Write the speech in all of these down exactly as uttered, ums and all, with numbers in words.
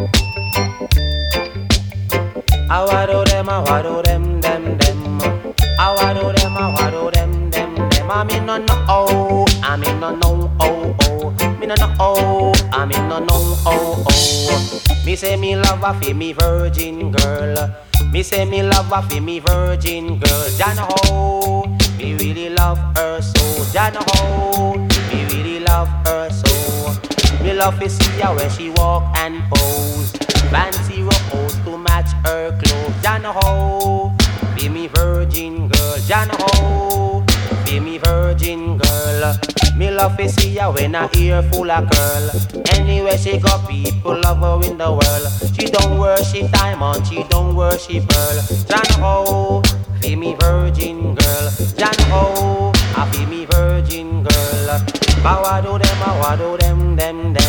I wado them, I wado them, them, them. I wado them, I wado them, them, them. I mean no no oh, I mean no no oh oh. Me no no oh, I mean no no oh oh. Me say me love a fi me virgin girl. Me say me love a fi me virgin girl. Jana ho, me really love her so. Jana ho, me really love her so. Me love to see her when she walk and pose. Fancy rose to match her clothes. Jana ho, be me virgin girl. Jana ho, be me virgin girl. Me love to see her when her ear full of curl. Anywhere she go, people love her in the world. She don't worship diamond, she don't worship pearl. Jana ho, be me virgin girl. Jana ho, I be me virgin girl. Kawado them, I wado them, them, them.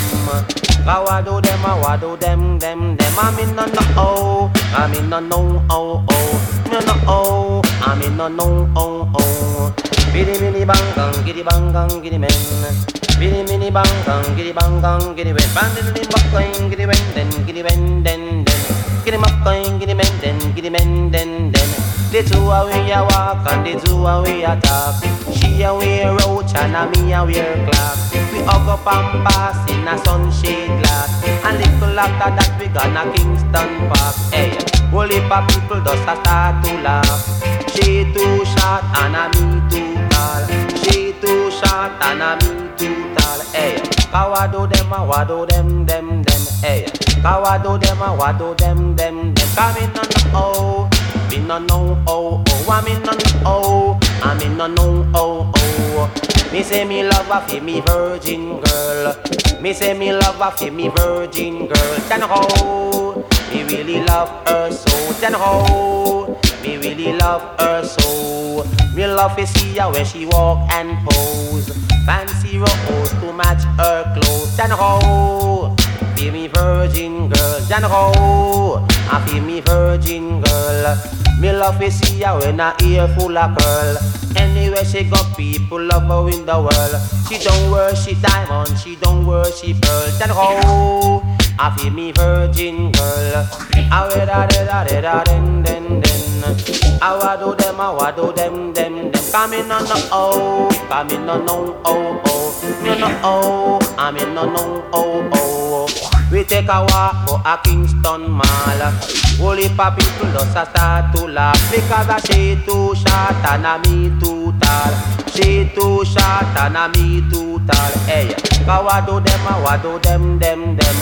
Kawado them, I wado them, them, them. I'm in no no oh, I'm in no no oh oh. No no oh, I'm in no no oh oh. Biddy mini bang gang, giddy bang gang, giddy men. Biddy mini bang gang, giddy bang gang, giddy men. Bandin in buck going, giddy wen, then giddy wen, then then. Giddy muck going, giddy men, then giddy men, then then. The two away a walk and the two away a talk. She a wear roach and a me a wear clock. We hug up and pass in a sunshade glass. And little after that we gonna Kingston Park. Hey, whole heap of people just a start to laugh. She too short and a me too tall. She too short and a me too tall. Hey, kawado them a wado them them them. Hey, kawado them a wado them them them. Come in on the oh. Me no know oh oh, I me no know oh, I me no know oh oh. Me say me love a fi me virgin girl. Me say me love a fi me virgin girl. Jana ho, me really love her so. Jana ho, me really love her so. Me love to see her when she walk and pose. Fancy rose to match her clothes. Jana ho, be me virgin girl. Jana ho, I be me virgin girl. Me love to see her when her ear full of curl. Anywhere she go, people love her in the world. She don't worship diamond, she don't worship pearl. Jana ho, I be me virgin girl. I wear da da da da den den den. I wado them, I wado them them them. Come in on the oh, come in on no oh oh. Me no oh, I'm in no no oh oh. We take a walk for a Kingston Mall. Whole heap of people just a start to laugh because a she too short and a me too tall. She too short and a me too tall. Hey, kawado them, a wado them, them, them.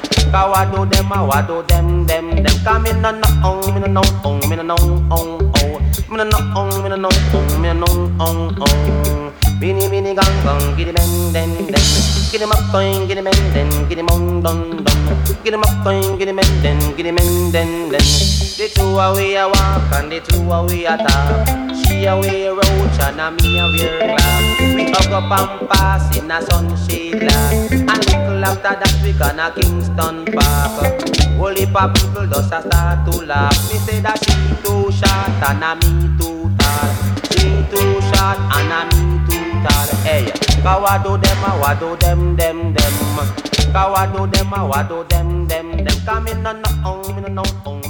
Kawado them, a wado them, them, them. Come in no no oh, me no no oh, me no no oh oh. Me no no oh, me no no oh, me no no oh oh. Mini mini gang gang, giddy men den den. Giddy up going, giddy men den, giddy mon don don. Giddy up going, giddy men den, giddy men den den. The two away a walk and the two away a talk. She a wear roach and a me a wear glass. We hug up and pass in a sunshade glass. And little after that we gonna Kingston Park. Whole heap of people just a start to laugh. Me say that she too short and a me too tall. She too short and a me too tall. Hey, kawado them, a wado them, them, them. Kawado them, a wado them, them, them. Come in on the oh, me no no oh.